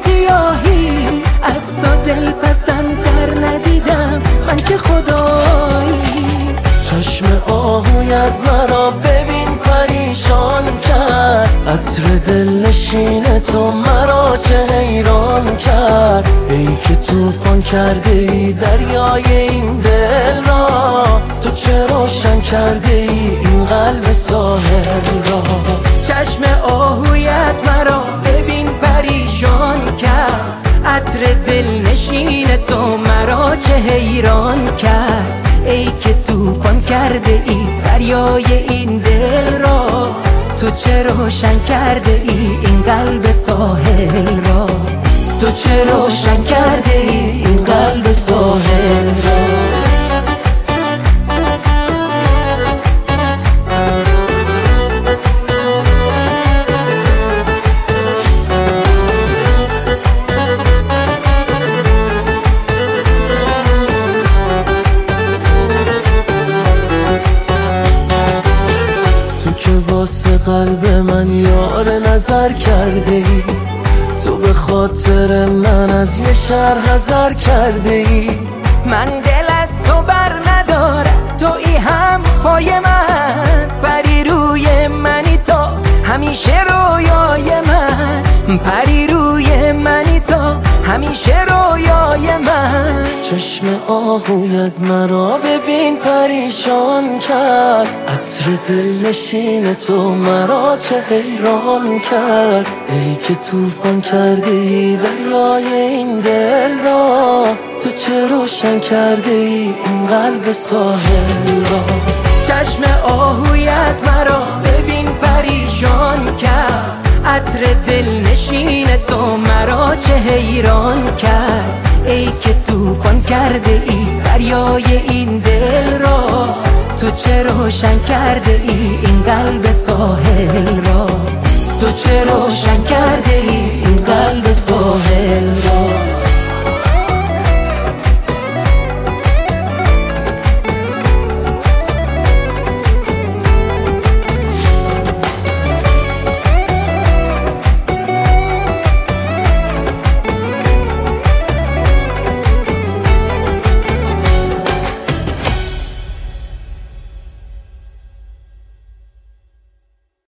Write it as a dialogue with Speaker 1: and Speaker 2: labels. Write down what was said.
Speaker 1: سیاهی، از تو دل پسندتر ندیدم من که خدایی.
Speaker 2: چشم آهویت مرا ببین پریشان کرد، عطر دلنشین تو مرا چه حیران کرد. ای که طوفان کرده ای دریای این دل را، تو چه روشن کرده ای این قلب ساحل را.
Speaker 1: چشم آهویت مرا ببین پریشان کرد، عطر دلنشین تو مرا چه حیران کرد. ای که طوفان کرده ای دریای این دل را، تو چه روشن کرده ای این قلب ساحل را. تو چه روشن کرده ای این قلب ساحل را.
Speaker 2: که واسه قلب من یار نظر کرده ای، تو به خاطر من از یه شهر حذر کرده ای.
Speaker 1: من دل از تو بر ندارم، تویی هم پای من، پری روی منی تو همیشه رویای من، پری روی منی تو همیشه رویای من.
Speaker 2: چشم آهویت مرا ببین پریشان کرد، عطر دلنشین تو مرا چه حیران کرد. ای که طوفان کرده ای دریای این دل را، تو چه روشن کرده ای این قلب ساحل را.
Speaker 1: چشم آهویت مرا ببین پریشان کرد، عطر دلنشین تو مرا چه حیران کرد. ای که طوفان کرده ای دریای این دل را، تو چه روشن کرده ای این قلب ساحل را. تو چه روشن کرده ای این قلب ساحل را.